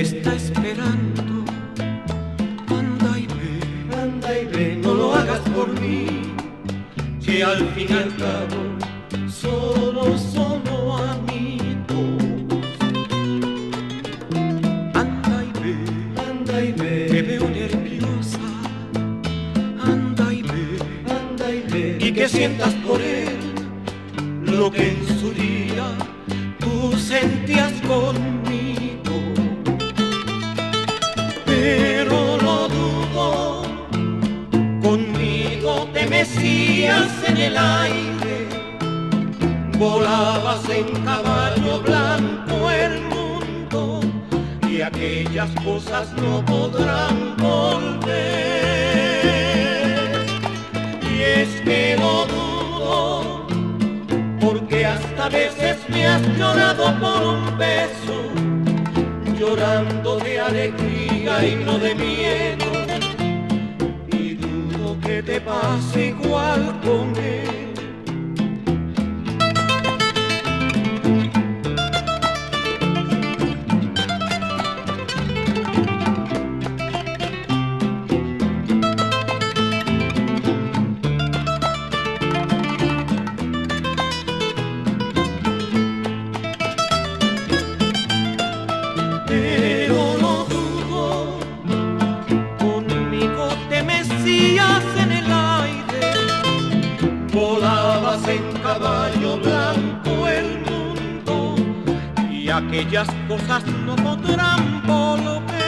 está esperando. Anda y ve, no lo hagas por mí, que al fin y al cabo somos solo amigos. Anda y ve, te veo nerviosa. Anda y ve, y que sientas por él lo que en su día tú sentías conmigo. Pero lo dudo, conmigo te mecías en el aire, volabas en caballo blanco el mundo, y aquellas cosas no podrán volver. Y es que lo dudo, porque hasta a veces me has llorado por un beso, llorando de alegría y no de miedo, y dudo que te pase igual con él. Pero lo dudo, conmigo te mecías en el aire, volabas en caballo blanco el mundo, y aquellas cosas no podrán volver.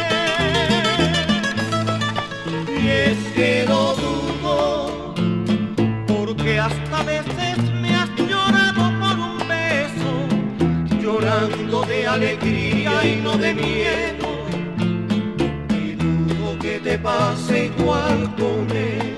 Y es que lo dudo, porque hasta a veces me has llorado por un beso, llorando de alegría y no de miedo, y dudo que te pase igual con él.